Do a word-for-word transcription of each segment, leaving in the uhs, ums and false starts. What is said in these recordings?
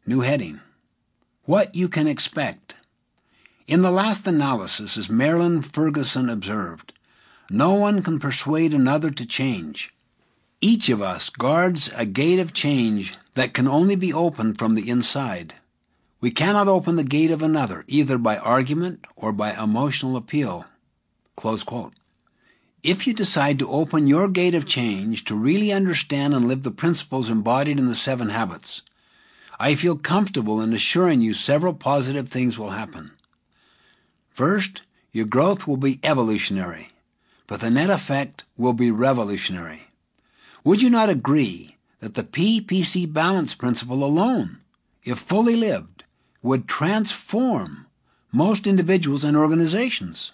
New heading: What you can expect. In the last analysis, as Marilyn Ferguson observed, no one can persuade another to change. Each of us guards a gate of change that can only be opened from the inside. We cannot open the gate of another, either by argument or by emotional appeal. Close quote. If you decide to open your gate of change to really understand and live the principles embodied in the seven habits, I feel comfortable in assuring you several positive things will happen. First, your growth will be evolutionary, but the net effect will be revolutionary. Would you not agree that the P P C balance principle alone, if fully lived, would transform most individuals and organizations?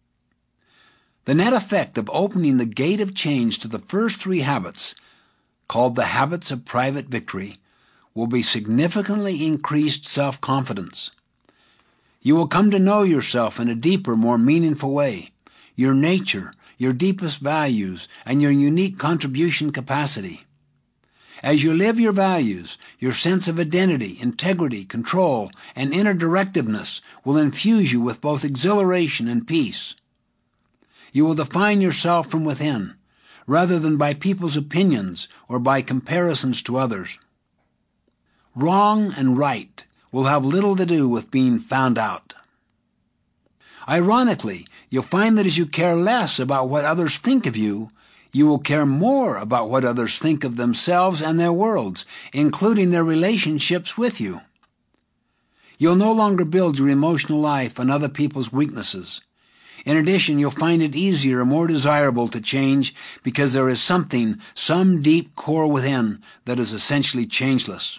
The net effect of opening the gate of change to the first three habits, called the habits of private victory, will be significantly increased self-confidence. You will come to know yourself in a deeper, more meaningful way, your nature, your deepest values, and your unique contribution capacity. As you live your values, your sense of identity, integrity, control, and inner directiveness will infuse you with both exhilaration and peace. You will define yourself from within, rather than by people's opinions or by comparisons to others. Wrong and right will have little to do with being found out. Ironically, you'll find that as you care less about what others think of you, you will care more about what others think of themselves and their worlds, including their relationships with you. You'll no longer build your emotional life on other people's weaknesses. In addition, you'll find it easier and more desirable to change because there is something, some deep core within that is essentially changeless.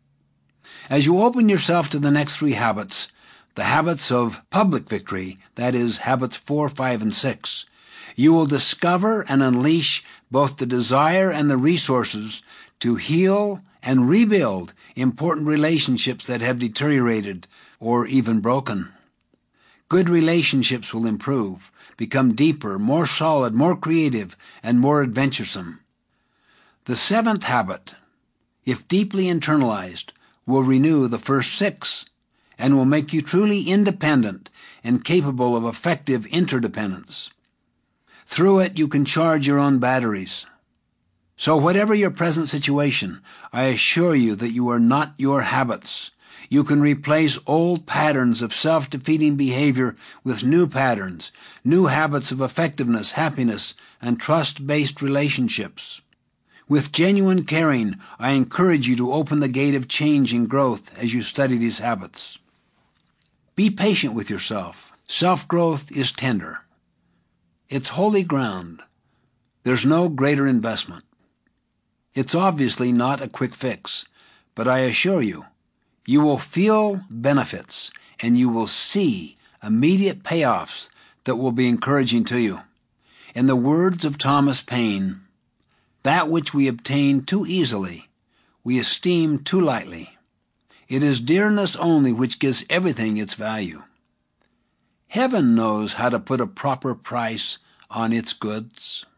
As you open yourself to the next three habits, the habits of public victory, that is, habits four, five, and six, you will discover and unleash both the desire and the resources to heal and rebuild important relationships that have deteriorated or even broken. Good relationships will improve, become deeper, more solid, more creative, and more adventuresome. The seventh habit, if deeply internalized, will renew the first six and will make you truly independent and capable of effective interdependence. Through it, you can charge your own batteries. So whatever your present situation, I assure you that you are not your habits. You can replace old patterns of self-defeating behavior with new patterns, new habits of effectiveness, happiness, and trust-based relationships. With genuine caring, I encourage you to open the gate of change and growth as you study these habits. Be patient with yourself. Self-growth is tender. It's holy ground. There's no greater investment. It's obviously not a quick fix, but I assure you, you will feel benefits and you will see immediate payoffs that will be encouraging to you. In the words of Thomas Paine, that which we obtain too easily, we esteem too lightly. It is dearness only which gives everything its value. Heaven knows how to put a proper price on its goods.